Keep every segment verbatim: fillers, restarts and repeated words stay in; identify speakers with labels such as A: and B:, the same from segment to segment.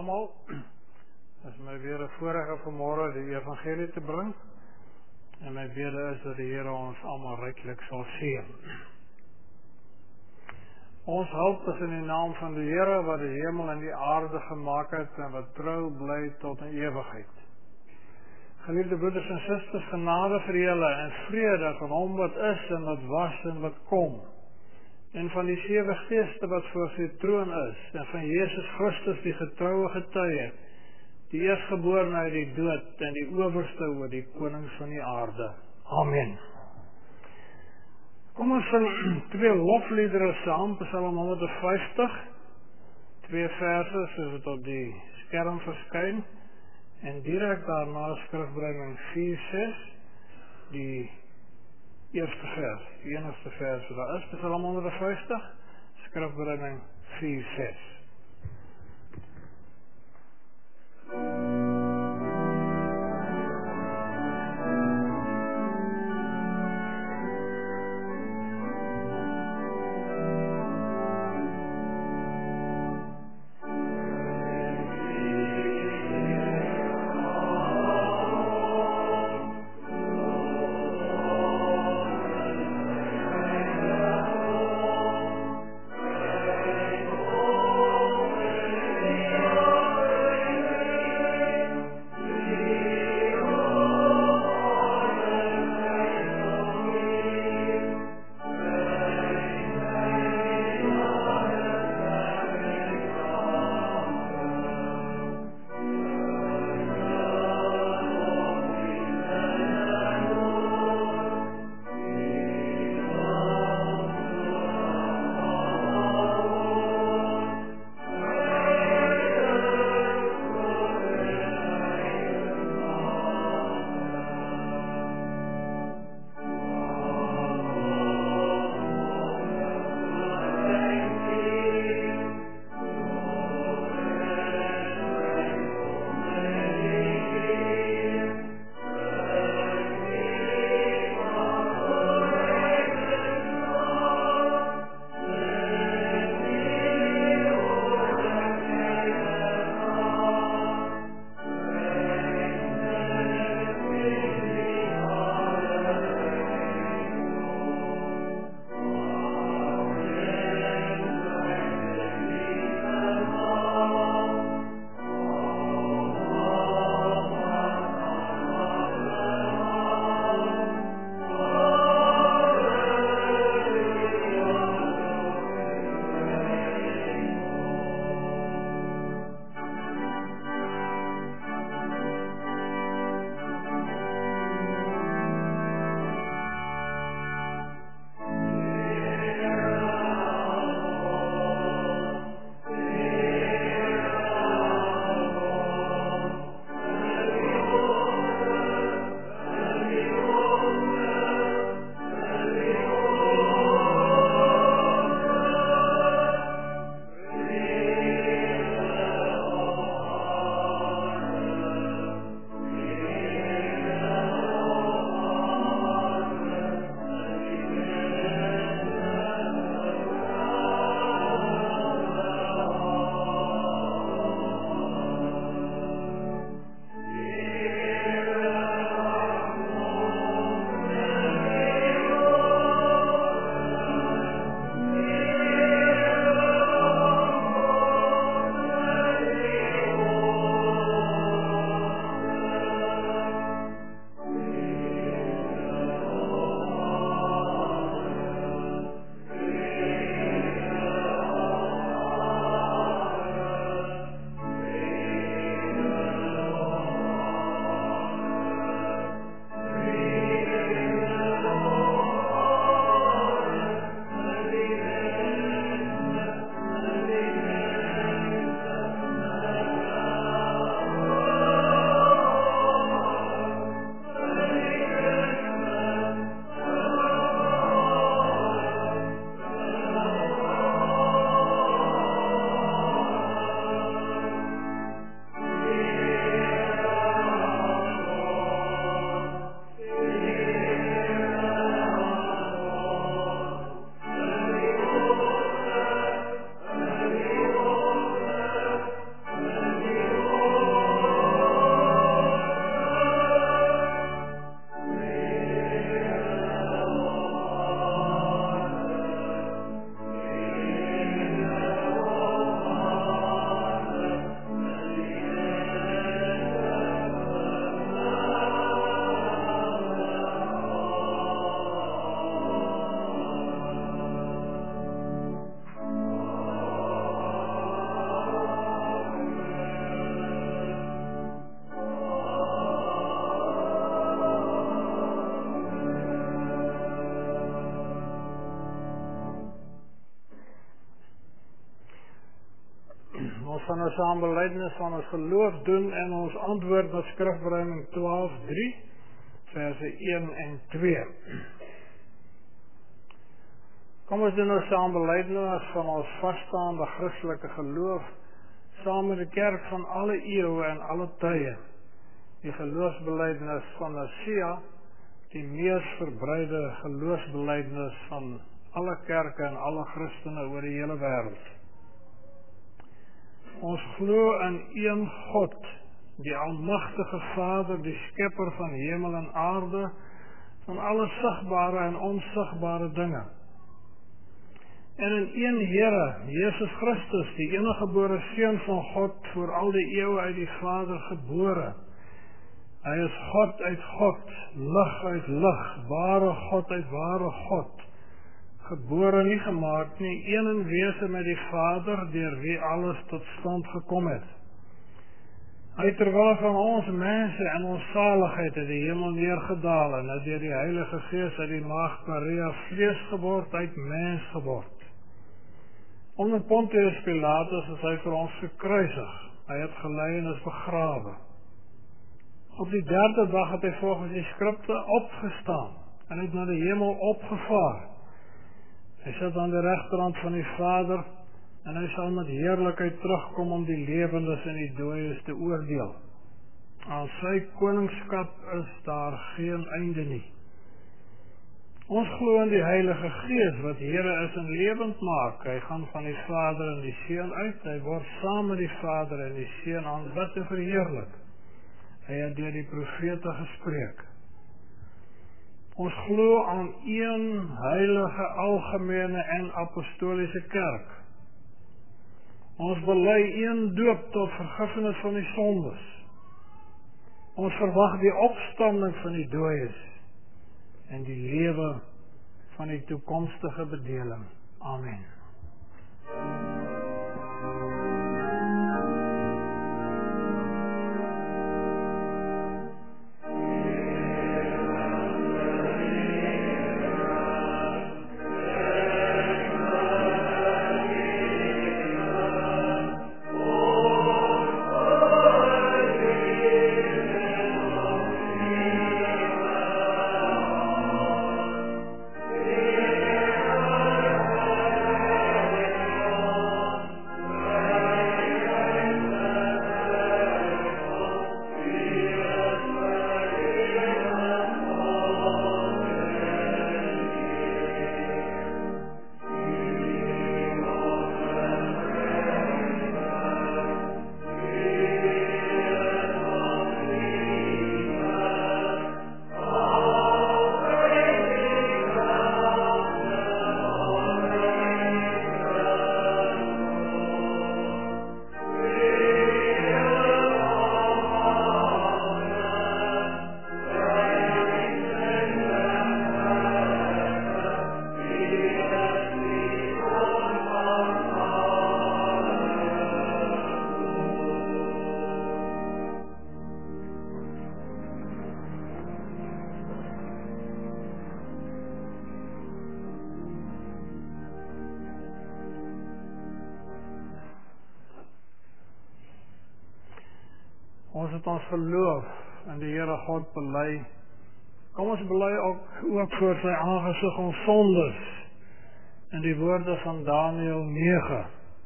A: almal. Het is my weer 'n voorreg om vanmôre die evangelie te bring. En my bede is dat die Here ons almal ryklik sal seën. Ons hulp is in die naam van die Here wat die hemel en die aarde gemaak het en wat trou bly tot in ewigheid. Geliefde broeders en susters, genade vir julle en vrede van hom wat is en wat was en wat kom. En van die sewe geeste wat voor sy troon is, en van Jesus Christus die getroue getuie, die eerstgeborene uit die dood en die owerste oor die konings van die aarde. Amen. Kom ons sing twee lofliedere saam, Psalm honderdvyftig, twee verse soos het op die skerm verskyn, en direk daarna skrifbringing vier ses, die eerste vers, die enigste vers wat daar is, Psalm honderdvyftig, skrifbringing vier ses. gaan ons saambelydenis van ons geloof doen en ons antwoord na Skrifbereiding twaalf drie, verse een en twee. Kom ons doen ons saambelydenis van ons vasstaande Christelike geloof, saam met die kerk van alle eeue en alle tye. Die geloofsbelydenis van Nicea, die mees verbreide geloofsbelydenis van alle kerke en alle Christene oor die hele wêreld. Ons glo in een God, die almagtige Vader, die skepper van hemel en aarde, van alle sigbare en onsigbare dinge. En in een Here, Jesus Christus, die enige gebore Seun van God, voor al die eeue uit die Vader gebore. Hy is God uit God, lig uit lig, ware God uit ware God. Gebore nie gemaak nie, een in wese met die Vader, deur wie alles tot stand gekom het. Hy terwyl van ons mense en ons saligheid uit die hemel neergedaal en het deur die Heilige Gees uit die maagd Maria vlees geword, uit mens geword. Onder Pontius Pilatus is hy vir ons gekruisig. Hy het gelei en is begrawe. Op die derde dag het hy volgens die skrifte opgestaan en het na die hemel opgevaar. Hy sit aan die regterhand van die Vader en hy sal met heerlikheid terugkom om die lewendes en die dooies te oordeel. Aan sy koningskap is daar geen einde nie. Ons glo in die Heilige Gees wat Here is en lewend maak. Hy gaan van die Vader en die Seun uit. Hy word saam met die Vader en die Seun aanbid en verheerlik. Hy het deur die profete gespreek. Ons glo aan een heilige, algemene en apostoliese kerk. Ons bely een doop tot vergifnis van die sondes. Ons verwag die opstanding van die dooies en die lewe van die toekomstige bedeling. Amen. Ons het ons geloof in die Here God bely. Kom ons bely ook, ook voor sy aangesig ons sondes in die woorde van Daniël nege.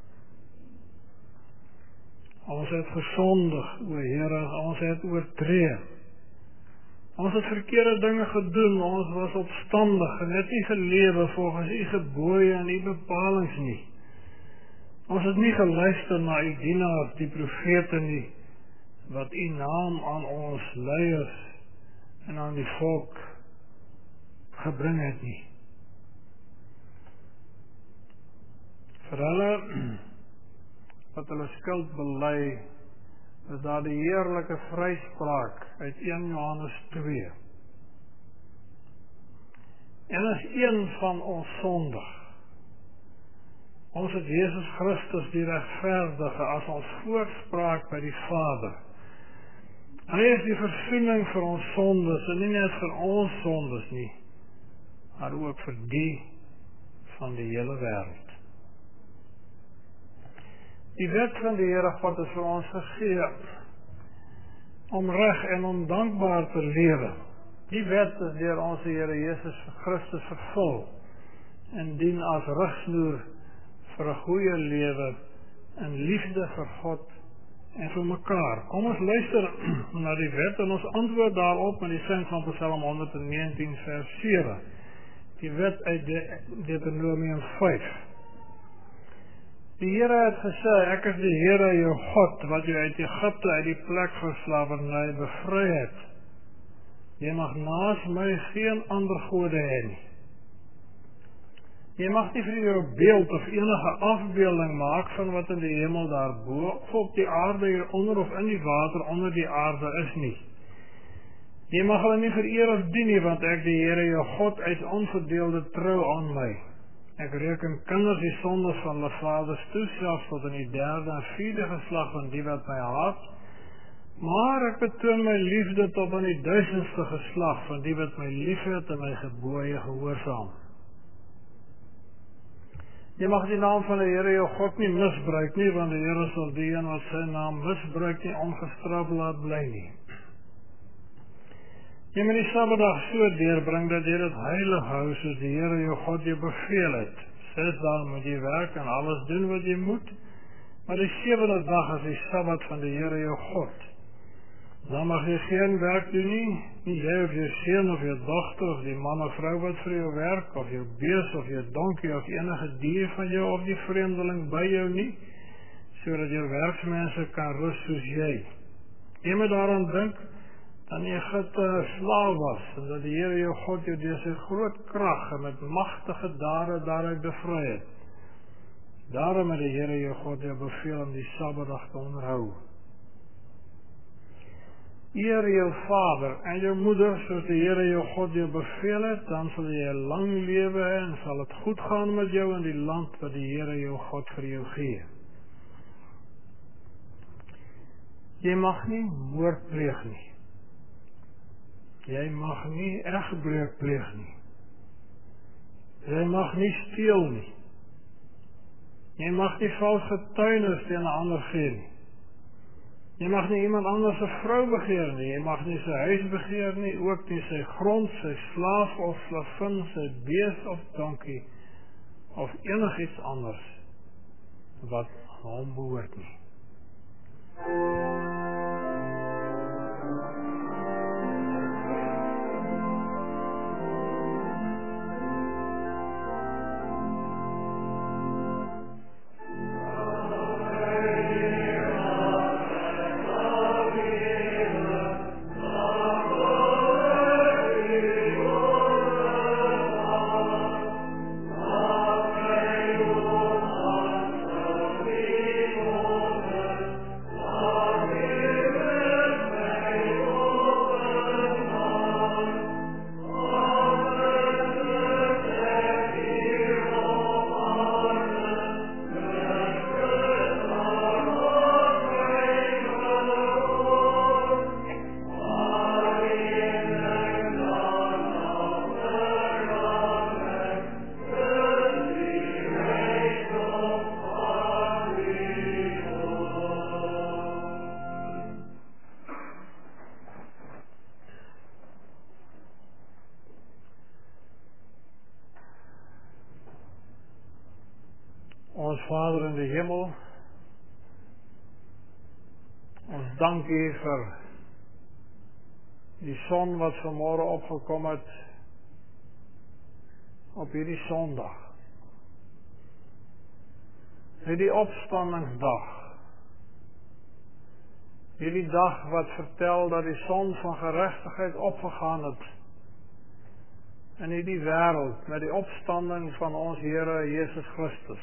A: Ons het gesondig, o Here, ons het oortree. Ons het verkeerde dinge gedoen, ons was opstandig en het nie gelewe volgens u gebooie en u bepalings nie. Ons het nie geluister na u dienaars, die profete nie, wat u naam aan ons leiers en aan die volk gebring het nie. Vir hulle wat hulle skuld bely, is daar die heerlike vryspraak uit een Johannes twee. En as een van ons sondig, ons het Jesus Christus die regverdige as ons voorspraak by die Vader. Hy is die versoening vir ons sondes, en nie net vir ons sondes nie, maar ook vir die van die hele wêreld. Die wet van die Here God is vir ons gegee om reg en om dankbaar te lewe. Die wet is deur ons Here Jesus Christus vervul en dien as rigsnoer vir 'n goeie lewe in liefde vir God en vir mekaar. Kom ons luister na die wet en ons antwoord daarop met die sin van Psalm honderd negentien vers sewe. Die wet uit Deuteronomium vyf. Die Here het gesê, ek is die Here jou God, wat jou uit Egipte uit die plek van slawerny bevry het. Jy mag naas my geen ander gode hê nie. Jy mag nie vir jou beeld of enige afbeelding maak van wat in die hemel daarbo, of op die aarde hieronder of in die water onder die aarde is nie. Jy mag hulle nie vereer of dien nie, want ek die Here jou God uit onverdeelde trou aan my. Ek reken kinders die sondes van hulle vaders toe, selfs tot in die derde en vierde geslag van die wat my haat, maar ek betoon my liefde tot in die duisendste geslag van die wat my liefhet en my gebooie gehoorsaam. Jy mag die naam van die Here jou God nie misbruik nie, want die Here sal die een wat sy naam misbruik nie ongestraf laat bly nie. Jy moet die Sabbatdag so deurbring dat jy dit heilig hou soos die Here jou God jou beveel het. Ses dae moet jy werk en alles doen wat jy moet, maar die sewende dag is die Sabbat van die Here jou God. Dan mag jy geen werk doen nie, nie jy of jou seun of jou dogter of die man of vrou wat vir jou werk, of jou bees of jou donkie of enige dier van jou of die vreemdeling by jou nie, sodat jou werksmense kan rus soos jy. Jy moet daaraan dink, dat jy Egipte 'n slaaf was, en dat die Here jou God jou deur sy groot krag en met magtige dade daaruit bevry het. Daarom het die Here jou God jou beveel om die Sabbatdag te onderhou. Eer jou vader en jou moeder, soos die Here jou God jou beveel het, dan sal jy 'n lang lewe hê en sal het goed gaan met jou in die land wat die Here jou God vir jou gee. Jy mag nie moord pleeg nie. Jy mag nie egbreuk pleeg nie. Jy mag nie steel nie. Jy mag nie vals getuienis teen 'n ander gee nie. Jy mag nie iemand anders se vrou begeer nie. Jy mag nie sy huis begeer nie, ook nie sy grond, sy slaaf of slavin, sy bees of donkie of enigiets anders wat aan hom behoort nie. Ons Vader in die hemel, ons dank U vir die son wat vanmôre opgekom het op hierdie Sondag. Hierdie opstandingsdag. Hierdie dag wat vertel dat die son van geregtigheid opgegaan het in hierdie wêreld met die opstanding van ons Here Jesus Christus.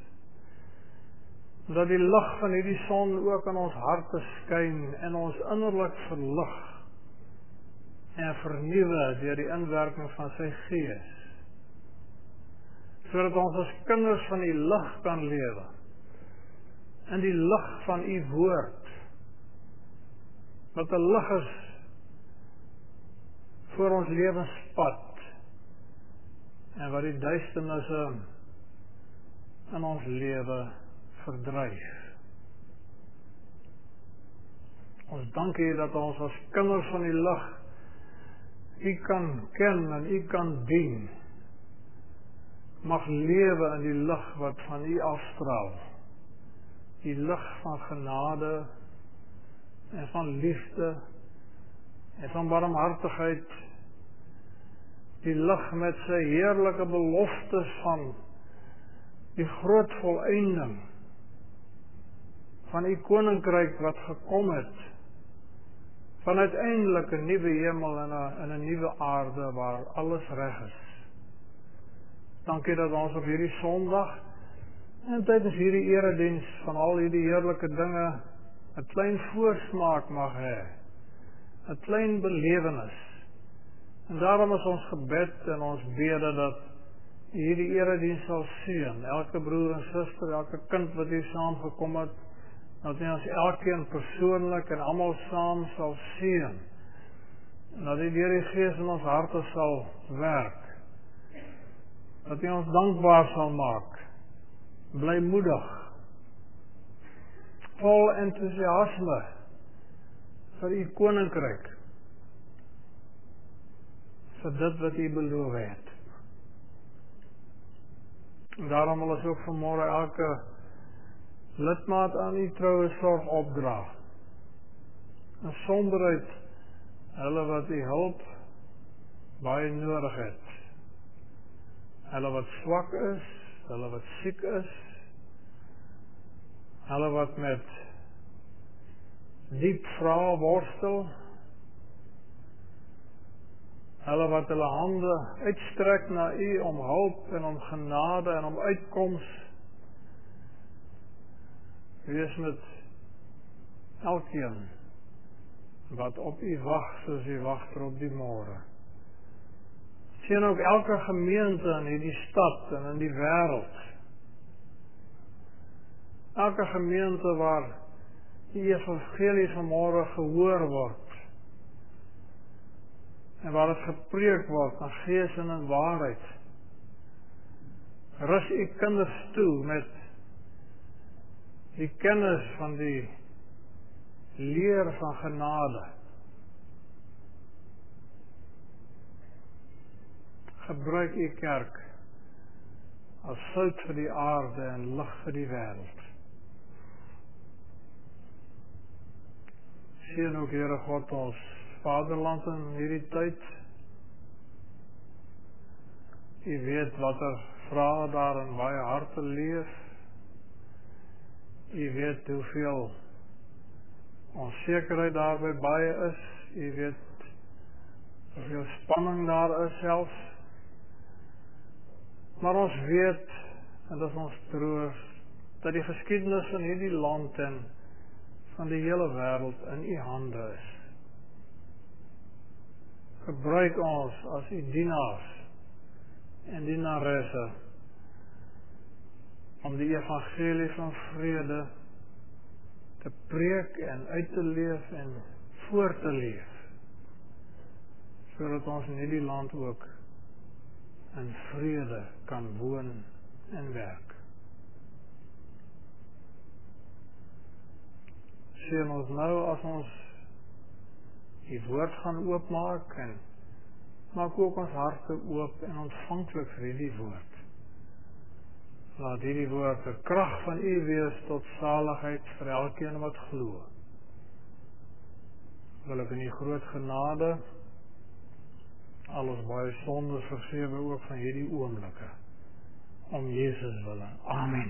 A: Dat die lig van hierdie son ook in ons harte skyn en ons innerlik verlig en vernuwe deur die inwerking van sy Gees. Sodat ons as kinders van die lig kan lewe. In die lig van U woord. Wat 'n lig is vir ons lewenspad en wat die duisternisse in ons lewe verdryf. Ons dank U dat ons as kinders van die lig U kan ken en U kan dien. Mag lewe in die lig wat van U afstraal. Die lig van genade en van liefde en van barmhartigheid. Die lig met sy heerlike beloftes van die groot volëinding van U koninkryk wat gekom het, van uiteindelik 'n nuwe hemel en 'n en 'n nuwe aarde waar alles reg is. Dankie dat ons op hierdie Sondag en tydens hierdie erediens van al hierdie heerlike dinge 'n klein voorsmaak mag hê, 'n klein belewenis. En daarom is ons gebed en ons bede dat hierdie erediens sal seën, elke broer en suster, elke kind wat hier saamgekom het, dat U ons elkeen persoonlik en almal saam sal seën. En dat U deur die Gees in ons harte sal werk. Dat U ons dankbaar sal maak, blymoedig, vol entoesiasme vir U koninkryk, vir dit wat U beloof het. En daarom wil ons ook vanmôre elke lidmaat aan U troue sorg opdra. En sonderuit hulle wat U hulp baie nodig het. Hulle wat swak is, hulle wat siek is, hulle wat met diep vrae worstel, hulle wat hulle hande uitstrek na U om hulp en om genade en om uitkoms. Wees met elkeen wat op U wag soos U wag vir op die môre. Sien ook elke gemeente in hierdie stad en in die wêreld. Elke gemeente waar die evangelie vanmôre gehoor word. En waar dit gepreek word in gees en in waarheid. Rus U kinders toe met die kennis van die leer van genade. Gebruik U kerk as sout vir die aarde en lig vir die wêreld. Seën ook Here God ons vaderland in hierdie tyd. U weet wat er vrae daar in baie harte leef. U weet hoeveel onsekerheid daar by baie is. U weet hoeveel spanning daar is selfs. Maar ons weet, en dat is ons troos, dat die geskiedenis van hierdie land en van die hele wêreld in U hande is. Gebruik ons as U dienaars en dienaresse om die evangelie van vrede te preek en uit te leef en voor te leef, sodat ons in hierdie land ook in vrede kan woon en werk. Seën ons nou as ons die woord gaan oopmaak en maak ook ons harte oop en ontvanklik vir hierdie woord. Laat hierdie woord 'n krag van U wees tot saligheid vir elkeen wat glo. Wil ek in U groot genade al ons baie sondes vergewe ook van hierdie oomblikke. Om Jesus wille. Amen.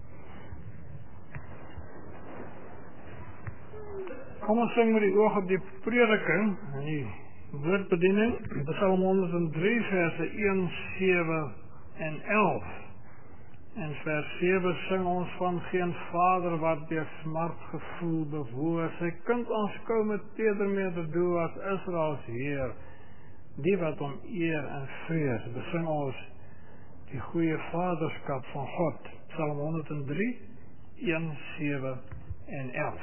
A: Kom ons sing met die oog op die prediking en die woordbediening. Psalm honderd drie verse een, sewe en elf. En vers sewe sing ons van geen vader wat deur smart gevoel bewoer. Sy kind aanskou met tedermede doel as Israels Heer. Die wat om eer en vrees, besing ons die goeie vaderskap van God. Psalm honderd drie, een, sewe en elf.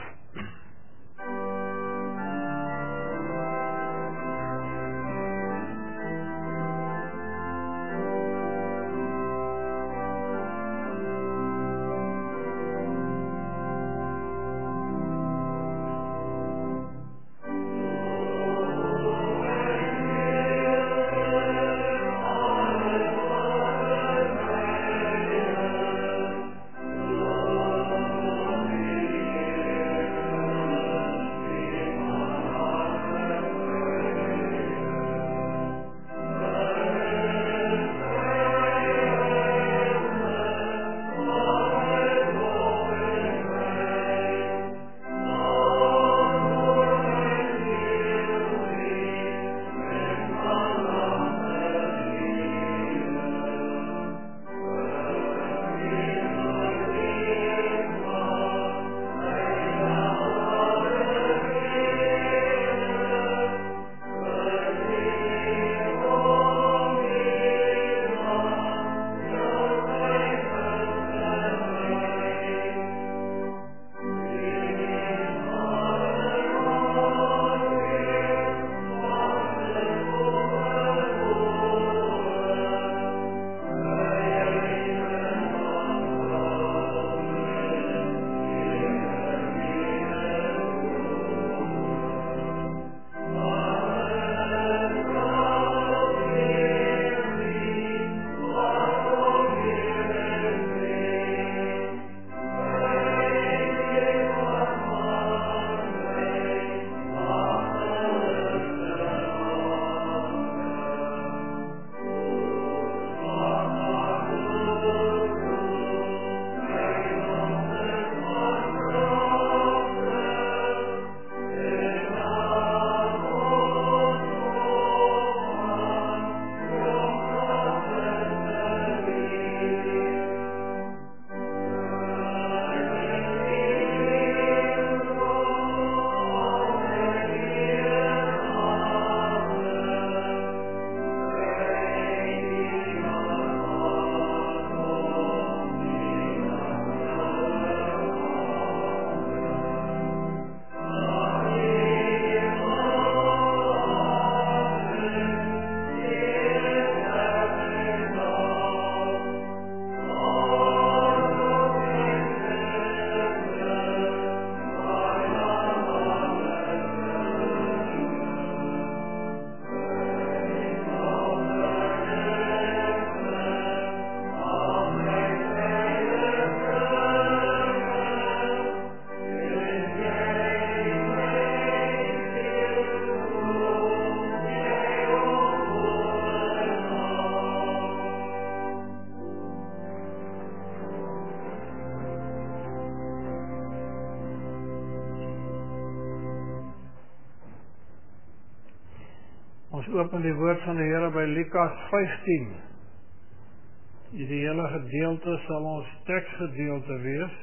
A: open die woord van die Here by Lukas vyftien. Die hele gedeelte sal ons teksgedeelte wees.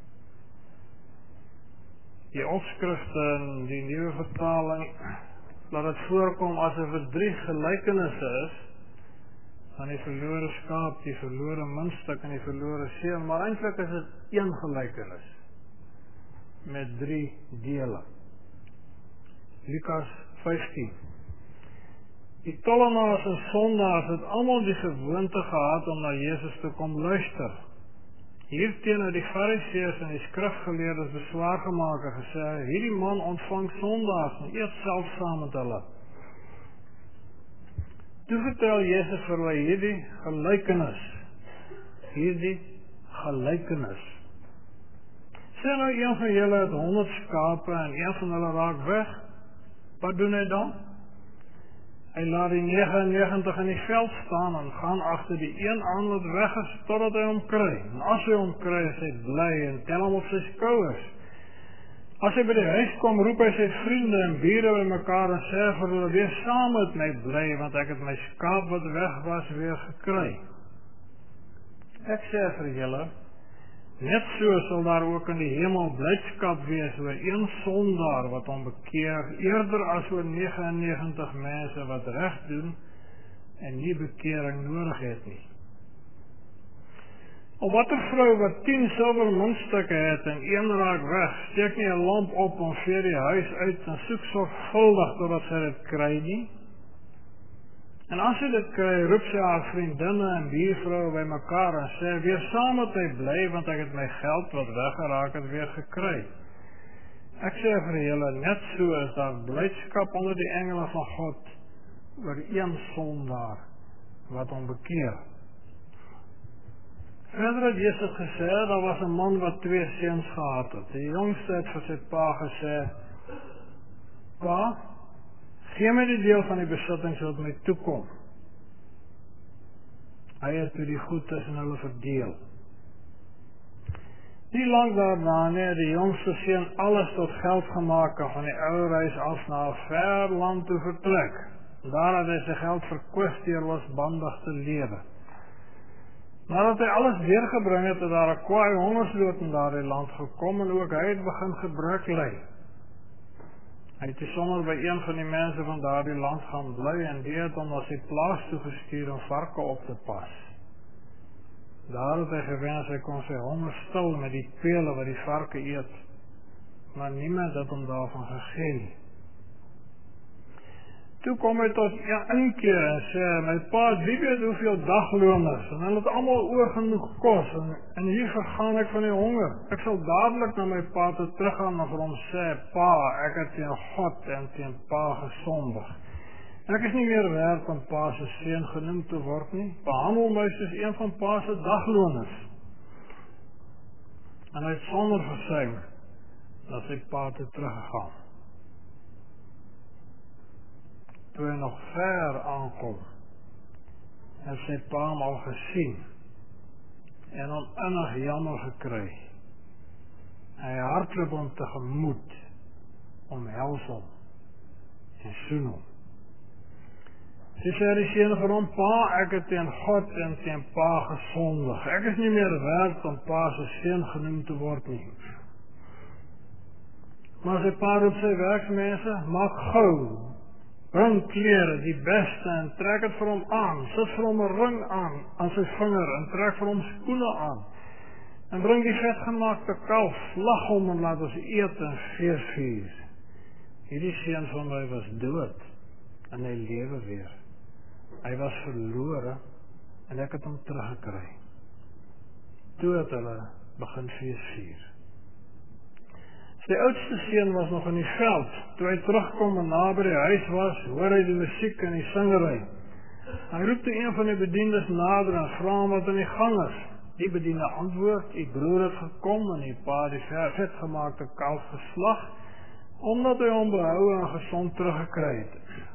A: Die opskrifte in die nuwe vertaling laat dit voorkom asof dit drie gelykenisse is van die verlore skaap, die verlore muntstuk en die verlore seun, maar eintlik is dit een gelykenis met drie dele. Lukas vyftien. Die tollenaars en sondaars het almal die gewoonte gehad om na Jesus te kom luister. Hierteen het die Fariseërs en die skrifgeleerdes beswaar gemaak en gesê, hierdie man ontvang sondaars en eet self saam met hulle. Toe vertel Jesus vir hulle hierdie gelykenis. Hierdie gelykenis. Sê nou een van julle het honderd skape en een van hulle raak weg. Wat doen hy dan? Hy laat die negenennegentig in die veld staan en gaan agter die een aan wat weg is totdat hy hom kry. En as hy hom kry, is hy bly en tel hom op sy skouers. As hy by die huis kom, roep hy sy vriende en bure by mekaar en sê vir hulle, wees saam met my bly, want ek het my skaap wat weg was weer gekry. Ek sê vir julle, net so sal daar ook in die hemel blydskap wees oor een sondaar wat hom bekeer, eerder as oor negenennegentig mense wat reg doen en nie bekering nodig het nie. Of watter vrou wat tien silwer muntstukke het en een raak weg, steek nie 'n lamp op en veer die huis uit en soek sorgvuldig totdat sy dit kry nie? En as sy dit kry, roep sy haar vriendinne en buurvrou by mekaar en sê, weer saam met my bly, want ek het my geld wat weggeraak het weer gekry. Ek sê vir julle, net so is daar blydskap onder die engele van God oor een sondaar wat hom bekeer. Verder het Jesus gesê, daar was 'n man wat twee seuns gehad het. Die jongste het vir sy pa gesê, Pa, gee my die deel van die besittings wat my toekom. Hy het toe die goed tussen hulle verdeel. Nie lang daarna het die jongste seun alles tot geld gemaak en van die ouerhuis af na 'n ver land toe vertrek. Daar het hy sy geld verkwis deur losbandig te lewe. Nadat hy alles deurgebring het, het daar 'n kwaai hongersnood in daardie land gekom en ook hy het begin gebrek ly. Hy het sommer by een van die mense van daardie land gaan bly en die het hom na sy plaas toe gestuur om varke op te pas. Daar het hy gewens hy kon sy honger stil met die pele wat die varke eet, maar niemand het hom daarvan gegee nie. Toe kom hy tot een keer en sê, my pa, wie weet hoeveel dagloners, en hulle het allemaal oor genoeg kos, en, en hier vergaan ek van die honger. Ek sal dadelijk na my pa toe teruggaan en vir hom sê, pa, ek het teen God en teen pa gesondig. En ek is nie meer werd om pa se seun genoem te word nie, behandel my soos een van pa se dagloners. En hy het sonder versuim dat sy pa toe teruggegaan. Toe hy nog ver aankom, en sy pa hom al gesien, en hom innig jammer gekry. Hy hardloop hom tegemoet, omhels hom, en soen hom. Sy sê die seun vir hom, pa, ek het teen God en teen pa gesondig. Ek is nie meer werd om pa se seun genoem te word nie. Maar sy pa roep sy werksmense, maak gou, bring klere, die beste, en trek het vir hom aan, sit vir hom 'n ring aan, aan sy vinger, en trek vir hom skoene aan, en bring die vetgemaakte kalf, slag hom en laat ons eet en fees vier. Hierdie seun van my was dood, en hy lewe weer. Hy was verlore, en ek het hom teruggekry. Toe het hulle begin fees vier. Sy oudste seun was nog in die veld. Toe hy terugkom en na by die huis was, hoor hy die musiek en die singery. Hy roep toe een van die bediendes nader en vra hom wat aan die gang is. Die bediende antwoord, die broer het gekom en die pa die vetgemaakte kalf geslag, omdat hy hom behou en gesond teruggekry het.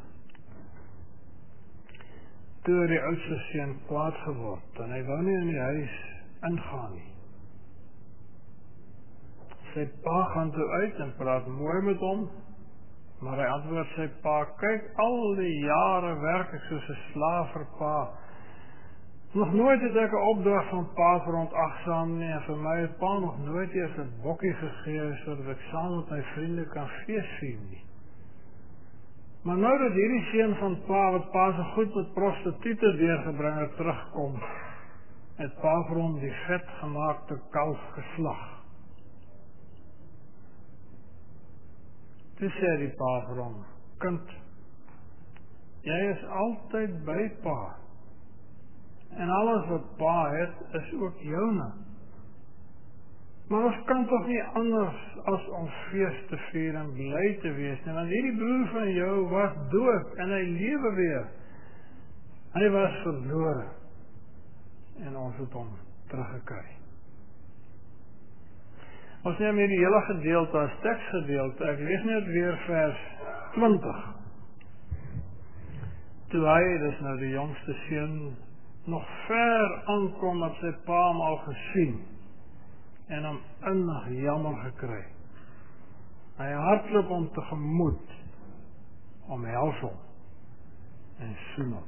A: Toe het die oudste seun kwaad geword en hy wou nie in die huis ingaan nie. Sy pa gaan toe uit en praat mooi met hom, Maar hy antwoord sy pa, kyk, al die jare werk ek soos 'n slaaf vir pa. Nog nooit het ek 'n opdrag van pa verontagsaam nie, en vir my het pa nog nooit eers 'n bokkie gegee, sodat ek saam met my vriende kan feesvier nie. Maar nou dat hierdie seun van pa, wat pa so goed met prostituie deurgebring het, terugkom, het pa vir hom die vetgemaakte kalf geslag. Toe sê die pa vir hom, kind, jy is altyd by pa. En alles wat pa het, is ook joune. Maar ons kan toch nie anders as om feest te vier en bly te wees nie, want hierdie broer van jou was dood en hy lewe weer. Hy was verlore en ons het hom teruggekry. Ons neem hierdie hele gedeelte as teksgedeelte, ek lees net weer vers twintig. Toe hy, dis nou die jongste seun, nog ver aankom het sy pa hom al gesien en hom innig jammer gekry. Hy hardloop hom tegemoet, omhels hom en soen hom.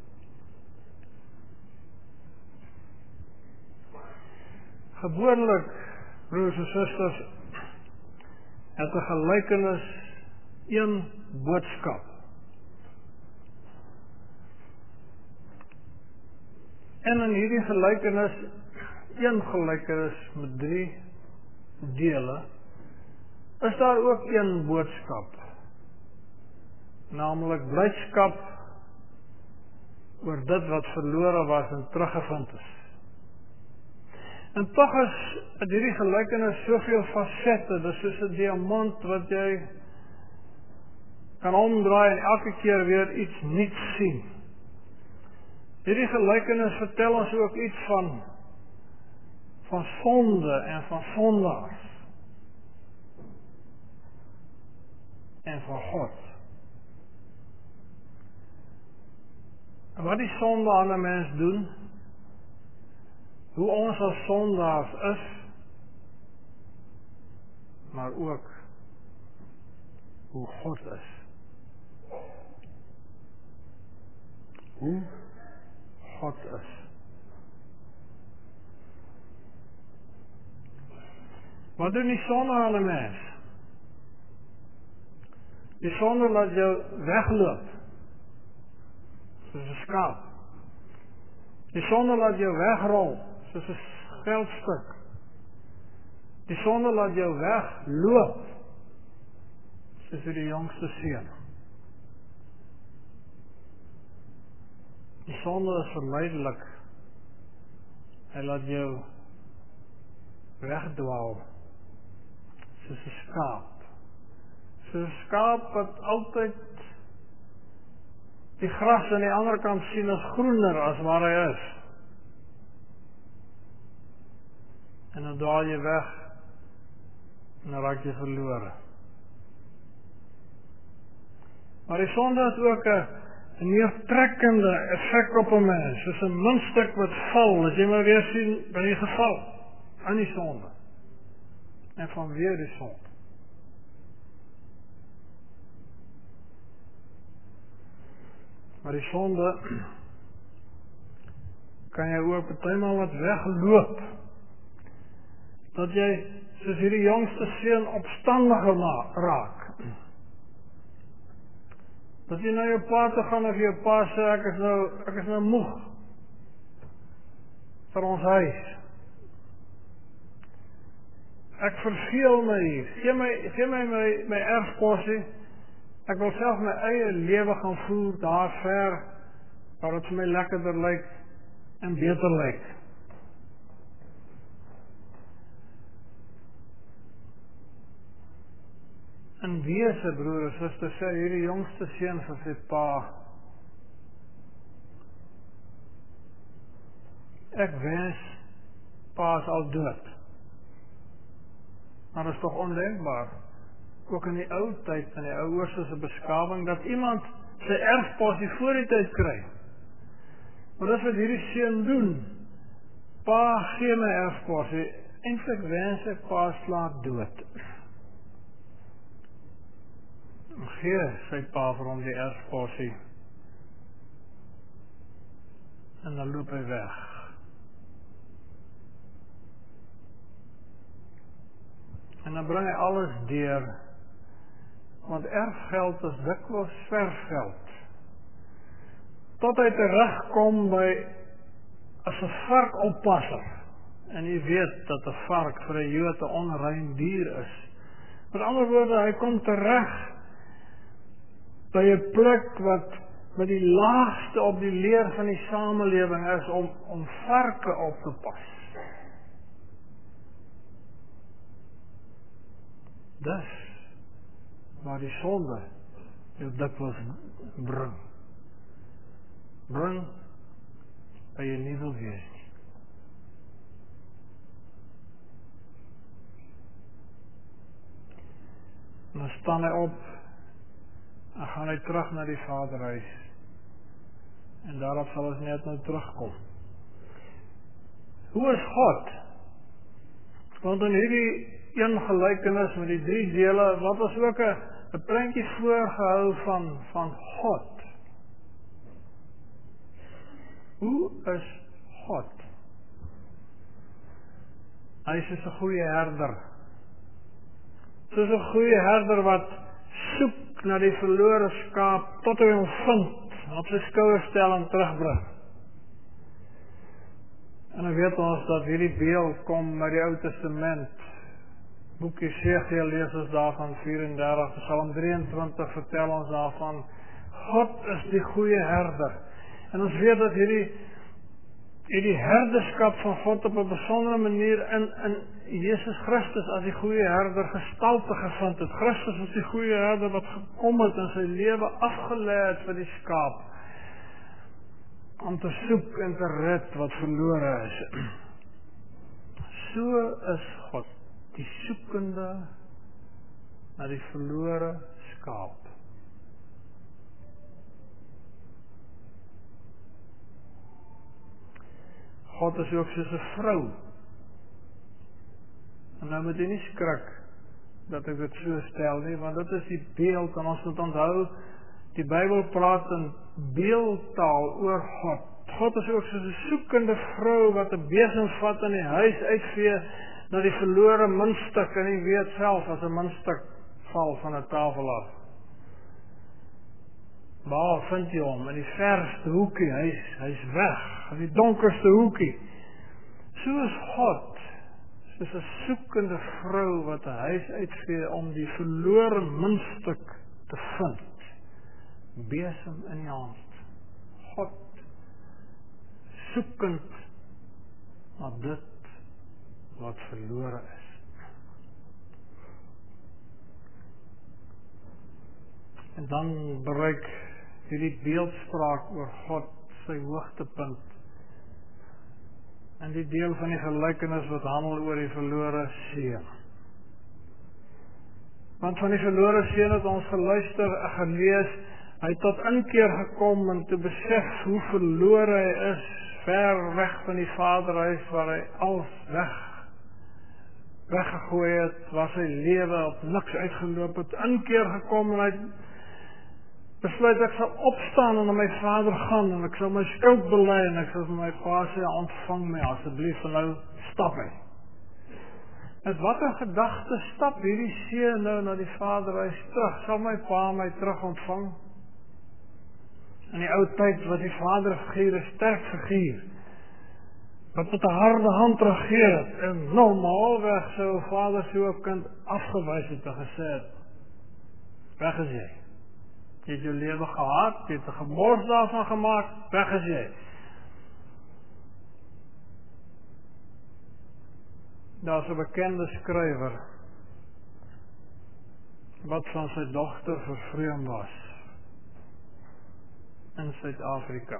A: Gewoonlik, broers en susters, het 'n gelykenis een boodskap. En in hierdie gelykenis, een gelykenis met drie dele, is daar ook een boodskap, naamlik blydskap oor dit wat verlore was en teruggevind is. En tog is hierdie gelykenis soveel fasette, dis soos 'n diamant wat jy kan omdraai en elke keer weer iets nuuts sien. Hierdie gelykenis vertel ons ook iets van van sonde en van sondaars en van God. En wat die sonde aan 'n mens doen, hoe ons as sondaars is, maar ook hoe God is. Hoe God is. Wat doen die sonde aan 'n mens? Die sonde laat jou wegloop, soos 'n skaap. Die sonde laat jou wegrol, soos 'n geldstuk. Die sonde laat jou wegloop, soos die jongste seun. Die sonde is verleidelik. Hy laat jou wegdwaal, soos 'n skaap. Soos 'n skaap wat altyd die gras aan die ander kant sien as groener as waar hy is. En dan dwaal jy weg en dan raak jy verlore. Maar die sonde het ook 'n 'n neertrekkende effek op 'n mens, soos 'n muntstuk wat val, as jy maar weer sien, ben jy geval aan die sonde. En van weer die sonde. Maar die sonde kan jy ook partymal wat wegloop, dat jy soos hierdie jongste seun opstandiger raak. Dat jy na jou pa te gaan of jou pa sê, ek is nou, ek is nou moeg vir ons huis. Ek verveel my hier, gee my, gee my my, my erfporsie, ek wil self my eie lewe gaan voer daar ver, waar het vir my lekkerder lyk en beter lyk. In wese, broer en suster, sê hierdie jongste seun van sy pa, ek wens, pa is al dood. Maar dat is toch ondenkbaar, ook in die ou tyd, in die ou Oosterse beskawing, dat iemand sy erfporsie voor die tyd kry. Maar dat is wat hierdie seun doen. Pa, gee my erfporsie, eintlik wens ek pa slaap dood. Gee sy pa vir hom die erfporsie. En dan loop hy weg. En dan bring hy alles deur, want erfgeld is dikwels swerfgeld. Tot hy terugkom by as 'n varkoppasser. En jy weet dat 'n vark vir 'n Jood 'n onrein dier is. Met ander woorde, hy kom terug by 'n plek wat met die laagste op die leer van die samelewing is om, om varke op te pas. Dis waar die sonde jou dikwels bring. Bring waar jy nie wil wees nie. En dan staan hy op en gaan hy terug na die vaderhuis. En daarop sal ons net nou terugkom. Hoe is God? Want in hierdie een gelykenis met die drie dele, wat ons ook 'n 'n prentjie voorgehou van van God. Hoe is God? Hy is soos 'n goeie herder. Soos 'n goeie herder wat soek na die verlore skaap tot hy hom vind, op sy skouers stel en terugbring. En dan weet ons dat hierdie beeld kom uit die Ou Testament. Boek Jesegiel lees ons daarvan vyf-en-dertig, Psalm drie-en-twintig vertel ons daarvan. God is die goeie herder. En ons weet dat hierdie hierdie herderskap van God op 'n besondere manier in in Jesus Christus as die goeie herder gestalte gevind het. Christus is die goeie herder wat gekom het en sy lewe afgelê het vir die skaap, om te soek en te red wat verlore is. So is God, die soekende na die verlore skaap. God is ook soos 'n vrou. En nou moet jy nie skrik dat ek dit so stel nie, want dit is die beeld, en ons moet onthou, die Bybel praat in beeldtaal oor God. God is ook soos 'n soekende vrou wat 'n besem vat in die huis uitvee na die verlore muntstuk, en jy weet self as 'n muntstuk val van 'n tafel af. Waar vind jy hom? In die verste hoekie, hy's hy's weg, in die donkerste hoekie. So is God, soos 'n soekende vrou wat 'n huis uitvee om die verlore muntstuk te vind. Besem in die hand. God soekend na dit wat verlore is. En dan bereik hierdie beeldspraak oor God sy hoogtepunt. En die deel van die gelykenis wat handel oor die verlore seun. Want van die verlore seun het ons geluister en gelees, hy het tot inkeer gekom en te besef hoe verlore hy is, ver weg van die vaderhuis waar hy alles weg weggegooi het, waar sy lewe op niks uitgeloop het, inkeer gekom en hy besluit ek sal opstaan en na my vader gaan en ek sal my skuld bely en ek sal vir my pa sê, ontvang my asseblief en nou stap hy. Met watter gedagte stap hierdie seun nou na die vaderhuis terug? Sal my pa my terug ontvang? In die ou tyd was die vaderfiguur 'n sterk figuur, wat met 'n harde hand regeer het, en normaalweg sou 'n vader so 'n kind afgewys het en gesê het, weg is jy. Jy het jou lewe gehad, jy het 'n gemors daarvan gemaak, weg is jy. Daar's 'n bekende skrywer wat van sy dogter vervreem was in Suid-Afrika.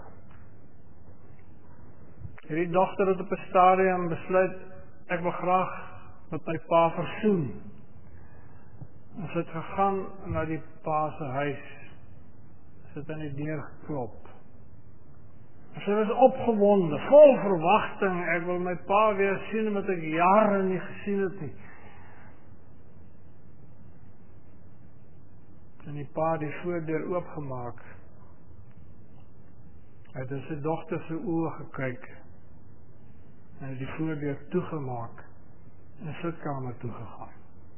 A: Hierdie dogter het op 'n stadium besluit, ek wil graag met my pa versoen. En sy het gegaan na die pa se huis. Sy het aan die deur geklop. Sy was opgewonde, vol verwagting, ek wil my pa weer sien wat ek jare nie gesien het nie. En die pa die voordeur oopgemaak. Hy het in sy dogter se oë gekyk. En het die voordeur toegemaak. En in sy kamer toegegaan.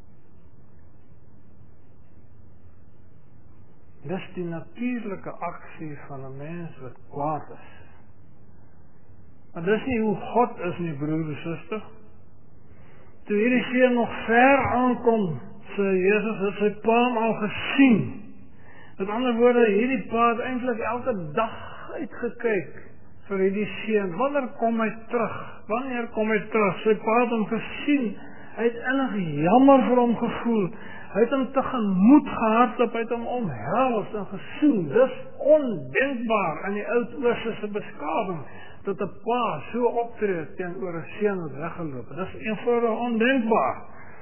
A: Dis die natuurlike aksie van 'n mens wat kwaad is. Maar dis nie hoe God is nie, broer en suster. Toe hierdie seun nog ver aankom, sê Jesus het sy pa al gesien. Met ander woorde, hierdie pa het eintlik elke dag uitgekyk vir hierdie seun. Wanneer kom hy terug? Wanneer kom hy terug? Sy pa het hom gesien. Hy het innig jammer vir hom gevoel. Hy het hom tegemoet gehardloop, hy het hom omhels en gesoen. Dis ondenkbaar in die Oud-Oosterse beskawing dat 'n pa so optree teenoor 'n seun wat weggeloop het. Dis eenvoudig ondenkbaar.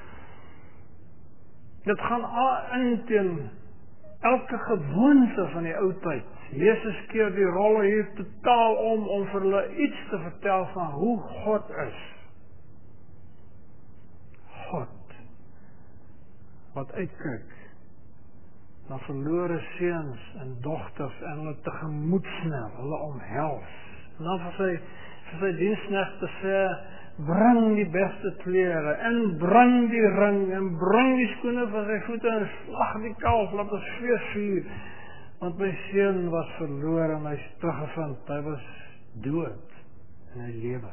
A: Dit gaan in teen elke gewoonte van die ou tyd. Jesus keer die rolle hier totaal om om vir hulle iets te vertel van hoe God is. God wat uitkyk na verlore seuns en dogters en hulle tegemoet snel, hulle omhels. En dan vir sy, vir sy diensknegte sê, bring die beste klere en bring die ring en bring die skoene van sy voete en slag die kalf, laat ons fees vier. Want my seun was verlore en hy is teruggevind. Hy was dood en hy lewe.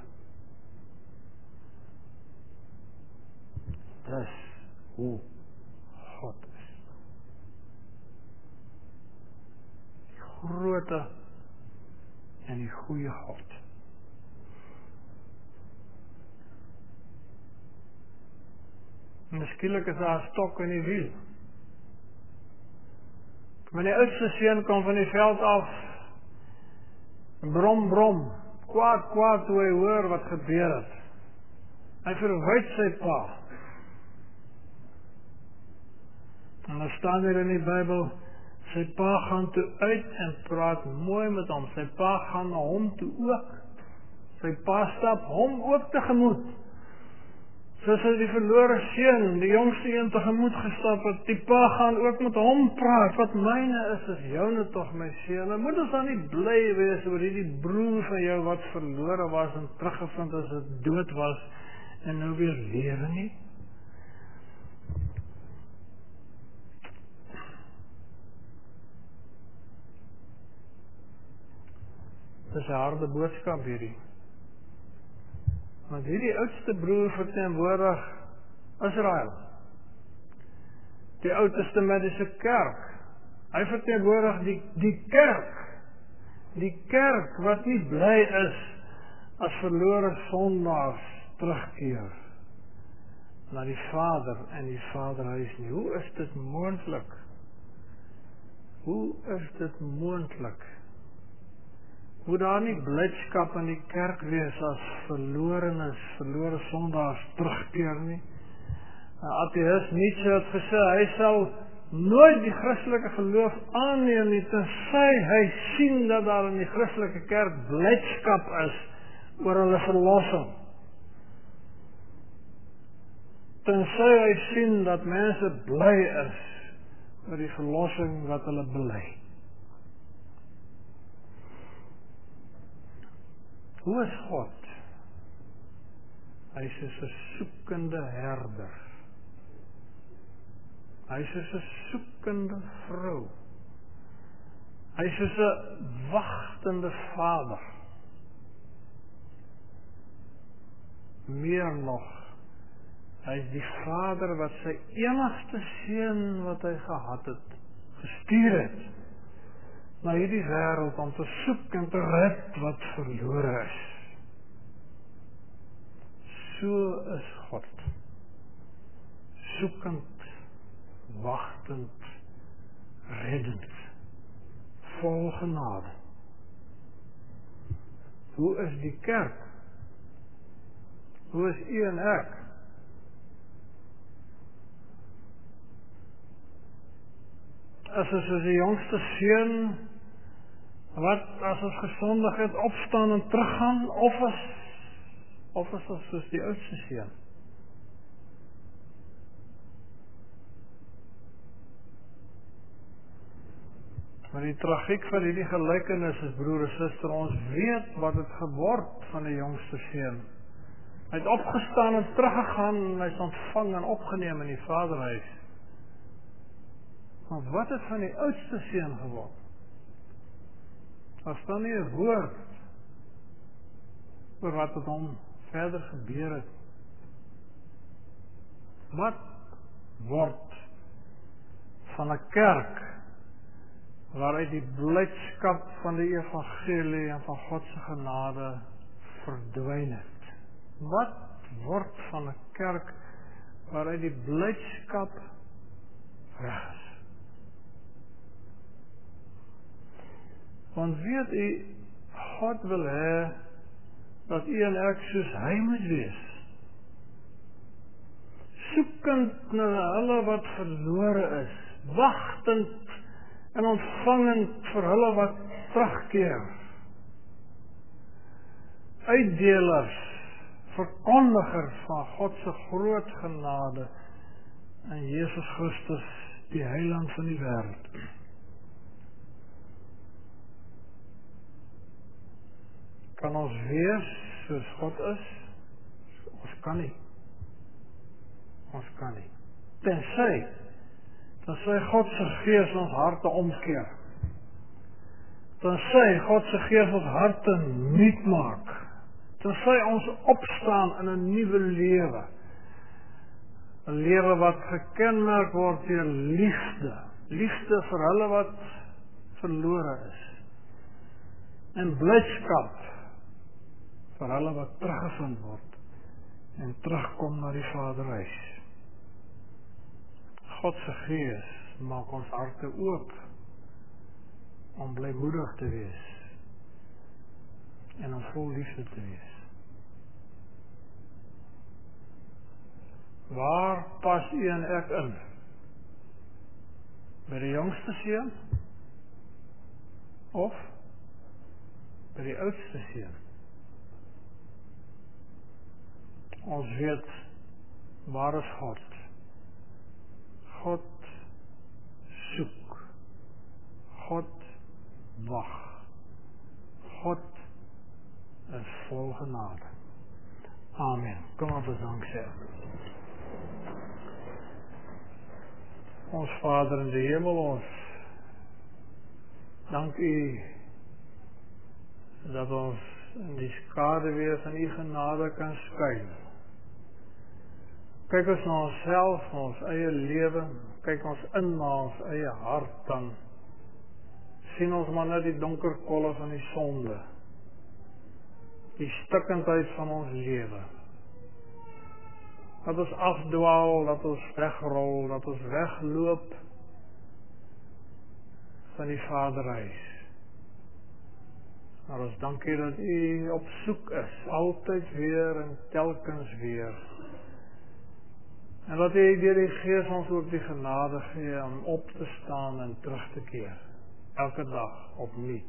A: Dis hoe God is. Die groote en die goeie God. En skielik is daar 'n stok in die wiel. Wanneer die oudste seun kom van die veld af, brom brom, kwaad kwaad toe hy hoor wat gebeur het. Hy verwyd sy pa. En dan staan hier in die Bybel, sy pa gaan toe uit en praat mooi met hom. Sy pa gaan na hom toe ook. Sy pa stap hom ook tegemoet. Soos hy die verlore seun, die jongste een tegemoet gestap het, die pa gaan ook met hom praat. Wat myne is, is joune tog my seun. Moet ons dan nie bly wees oor hierdie broer van jou wat verlore was en teruggevind as dit dood was en nou weer lewe nie? Dis 'n harde boodskap hierdie. Want hierdie oudste broer verteenwoordig Israel. Die Ou Testamentiese kerk. Hy verteenwoordig die, die kerk. Die kerk wat nie bly is as verlore sondaars terugkeer na die Vader en die Vaderhuis nie. Hoe is dit moontlik? Hoe is dit moontlik? Moet daar nie blydskap in die kerk wees as verlorenes, verlore sondaars terugkeer nie? Atheïs Nietzsche het gesê, hy sal nooit die Christelike geloof aanneem nie, tensy hy sien dat daar in die Christelike kerk blydskap is oor hulle verlossing. Tensy hy sien dat mense bly is oor die verlossing wat hulle bely. Hoe is God? Hy is soos 'n soekende herder. Hy is soos 'n soekende vrou. Hy is soos 'n wagtende vader. Meer nog, hy is die vader wat sy enigste seun wat hy gehad het, gestuur het na hierdie wêreld om te soek en te red wat verlore is. So is God. Soekend, wagtend, reddend, vol genade. Hoe is die kerk? Hoe is u en ek? As ons soos die jongste seun, wat as ons gesondig het, opstaan en teruggaan, of as, of as ons soos die oudste seun. Maar die tragiek van hierdie gelykenis is, broer en suster, ons weet wat het geword van die jongste seun. Hy het opgestaan en teruggegaan en hy is ontvang en opgeneem in die Vaderhuis. Maar wat het van die oudste seun geword? Daar staan nie 'n woord oor wat het hom verder gebeur het. Wat word van 'n kerk waaruit die blydskap van die evangelie en van God se genade verdwyn het? Wat word van 'n kerk waaruit die blydskap weg is? Want weet u, God wil hê dat u en ek soos hy moet wees. Soekend na hulle wat verlore is, wagtend en ontvangend vir hulle wat terugkeer. Uitdelers, verkondigers van God se groot genade in Jesus Christus, die heiland van die wêreld. Kan ons wees soos God is? Ons kan nie. Ons kan nie. Tensy, tensy God se gees ons harte omkeer. Tensy God se gees ons harte nuut maak. Tensy ons opstaan in 'n nuwe lewe. 'n Lewe wat gekenmerk word deur liefde. Liefde vir hulle wat verlore is. En blydskap vir hulle wat teruggevind word en terugkom na die Vaderhuis. God se gees maak ons harte oop om blymoedig te wees en om vol liefde te wees. Waar pas u en ek in? By die jongste seun of by die oudste seun? Ons weet, waar is God? God soek. God wag. God is vol genade. Amen. Kom op, bedank sê. Ons Vader in die hemel, ons dank u dat ons in die skaduwee van u genade kan skuil. Kyk ons na onsself, na ons eie lewe, kyk ons in na ons eie hart, dan sien ons maar net die donker kolle van die sonde, die stikkendheid van ons lewe. Dat ons afdwaal, dat ons wegrol, dat ons wegloop van die Vaderhuis. Maar ons dank u dat u op soek is, altyd weer en telkens weer. En dat u deur die Gees ons ook die genade gee om op te staan en terug te keer. Elke dag opnuut.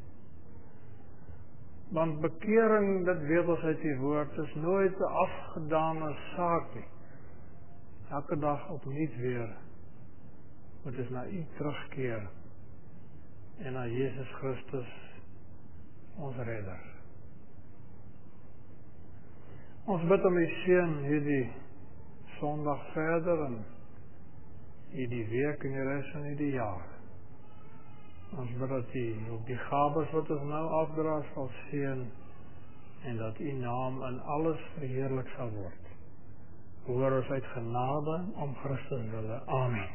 A: Want bekering, dit weet ons uit die woord, is nooit 'n afgedane saak nie. Elke dag opnuut weer moet ons na u terugkeer en na Jesus Christus, ons redder. Ons bid om u seën hierdie Sondag verder en hierdie week en die res van hierdie jaar. Ons bid dat u ook die gawes wat ons nou afdra sal seën en dat u naam in alles verheerlik sal word. Hoor ons uit genade om Christus wille. Amen.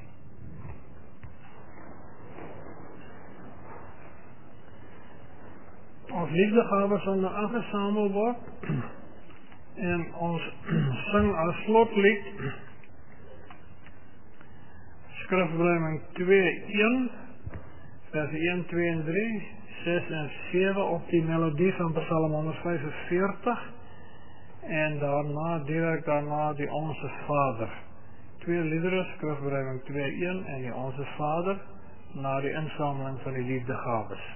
A: Ons liefdegawe sal nou aangesamel word en ons sing as slotlied Skrifblyfing twee een vers een, twee en drie, ses en sewe op die melodie van Psalm honderdvyfenveertig en daarna, direk daarna die Onse Vader. Twee liedere, Skrifblyfing twee een en die Onse Vader na die insameling van die liefdegawes.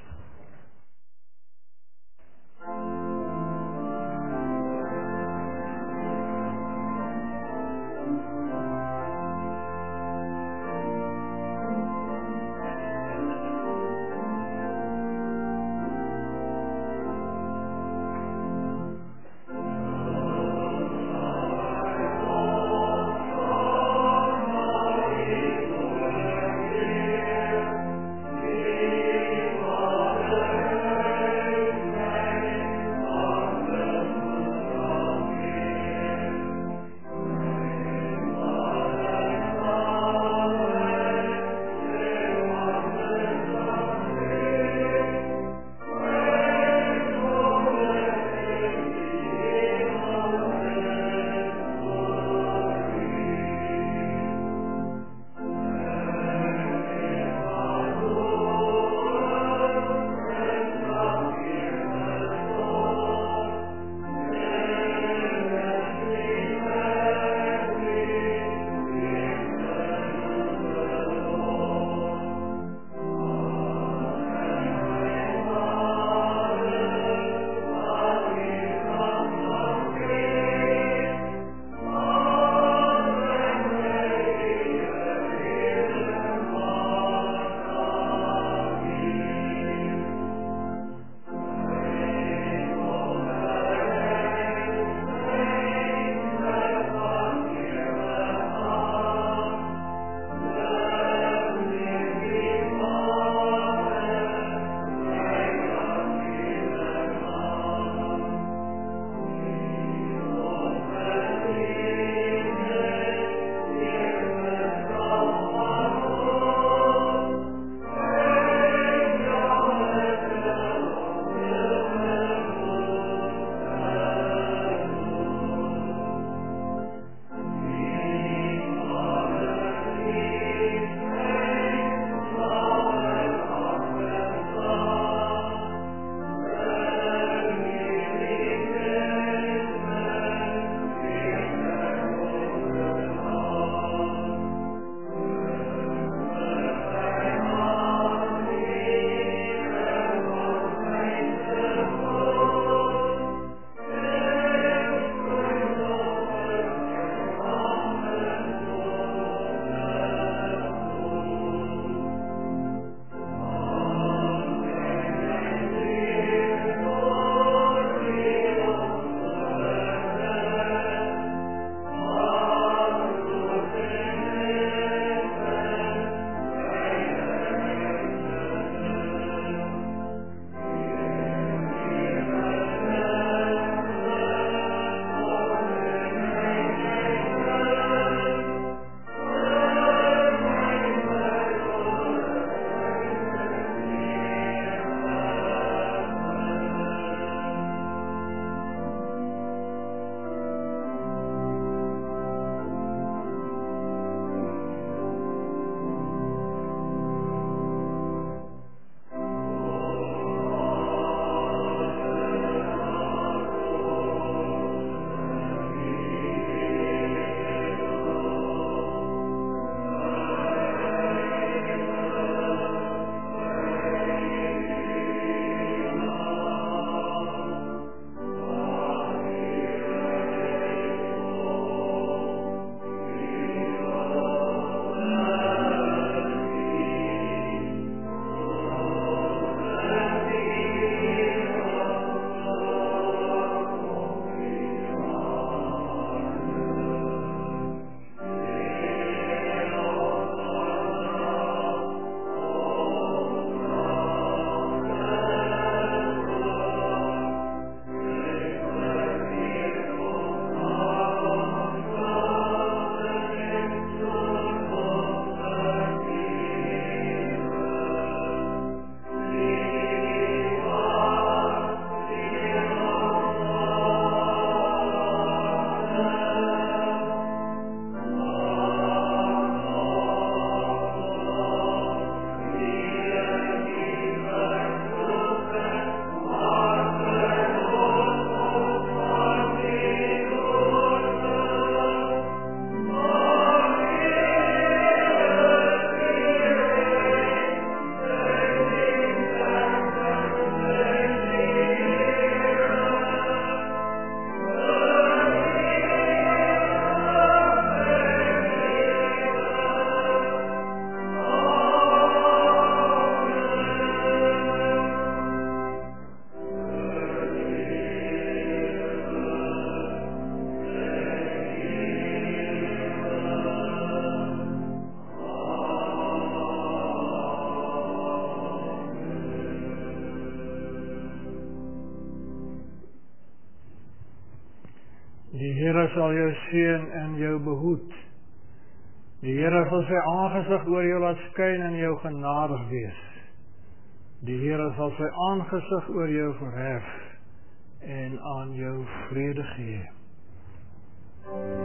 A: Die Here sal jou seën en jou behoed. Die Here sal sy aangesig oor jou laat skyn en jou genadig wees. Die Here sal sy aangesig oor jou verhef en aan jou vrede gee.